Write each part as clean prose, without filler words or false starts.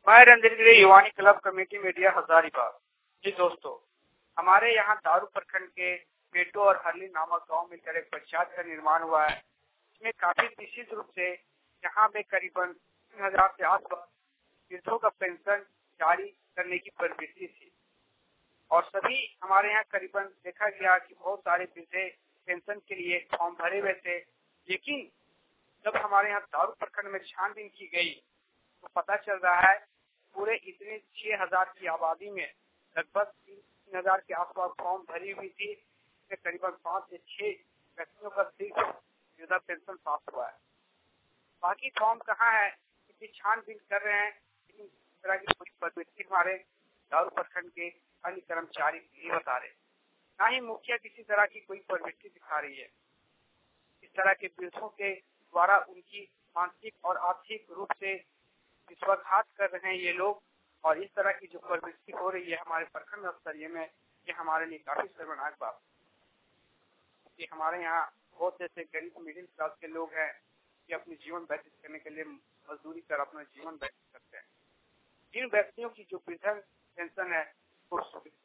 मैं Randhir Yuvani club committee media Hazaribagh. जी दोस्तों, हमारे यहाँ दारू प्रखंड के पेटो और हरली नामक गांव मिलकर एक पंचायत का निर्माण हुआ है। इसमें काफी निश्चित रूप से यहाँ पे करीबन 3000 के आसपास वृद्धों का पेंशन जारी करने की प्रवृत्ति थी और सभी हमारे यहाँ करीबन देखा गया कि बहुत सारे वृद्धे पेंशन के लिए फॉर्म भरे हुए थे। लेकिन जब हमारे यहाँ दारू प्रखंड में छानबीन की गई तो पता चल रहा है पूरे इतने 6000 की आबादी में लगभग 3000 के आसपास फॉर्म भरी हुई थी। इसमें करीबन 5 से 6 व्यक्तियों का सिर्फ वृद्धा पेंशन पास हुआ है। बाकी फॉर्म कहाँ है, इसकी छानबीन कर रहे हैं, लेकिन इस तरह की कोई प्रवृत्ति हमारे दारू प्रखंड के अन्य कर्मचारी नहीं बता रहे, ना ही मुखिया किसी तरह की कोई प्रवृत्ति दिखा रही है। इस तरह के वृद्धों के द्वारा उनकी मानसिक और आर्थिक रूप से विश्वासघात कर रहे हैं ये लोग, और इस तरह की जो प्रवृत्ति हो रही है हमारे प्रखंड स्तरीय में, ये हमारे लिए काफी शर्मनाक बात है। हमारे यहाँ बहुत ऐसे गरीब मिडिल क्लास के लोग हैं कि अपने जीवन व्यतीत करने के लिए मजदूरी कर अपना जीवन व्यतीत करते हैं। जिन व्यक्तियों की जो वृद्धा पेंशन है वो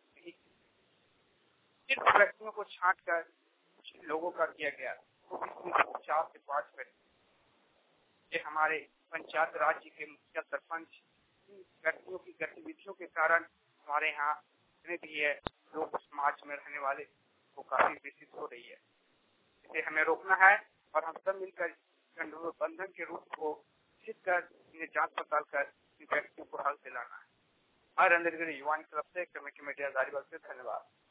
सिर्फ व्यक्तियों को छांट कर कुछ लोगों का किया गया, तो 4 से 5 व्यक्ति ये हमारे पंचायत राज्य के मुखिया सरपंच व्यक्तियों की गतिविधियों के कारण हमारे यहाँ जितने भी है लोग समाज में रहने वाले वो काफी विकसित हो रही है। इसे हमें रोकना है और हम सब मिलकर गठबंधन के रूप को निश्चित कर इन्हें जांच पड़ताल कर इन व्यक्तियों को हल दिलाना है। मैं रणधीर युवानी क्लब से कमेटी मीडिया हजारीबाग से धन्यवाद।